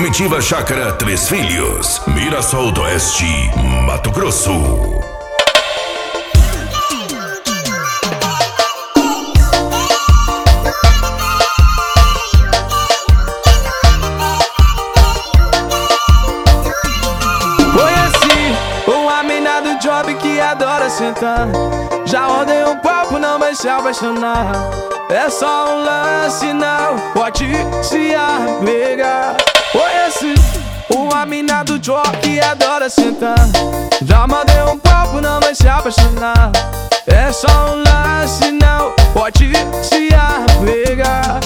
Primitiva Chácara Três Filhos, Mirassol do Oeste, Mato Grosso. Conheci uma mina do job que adora sentar. Já rodei um papo, não vai se apaixonar. É só um lance, não pode se apegar. Conheci uma mina do job que adora sentar. Já mandei um papo, não vai se apaixonar. É só um lance, não pode se apegar.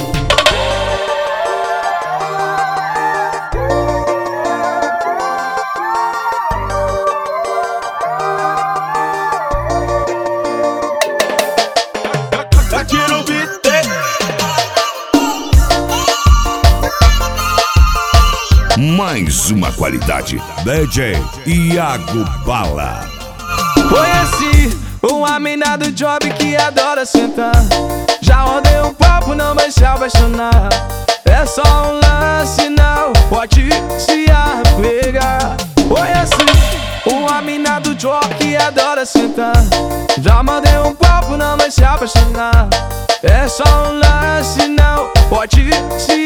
Mais uma qualidade, DJ Iago Bala. Conheci uma mina do job que adora sentar. Já rodei um papo, não vai se apaixonar. É só um lance, não pode se apegar. Conheci uma mina do job que adora sentar. Já mandei um papo, não vai se apaixonar. É só um lance, não pode se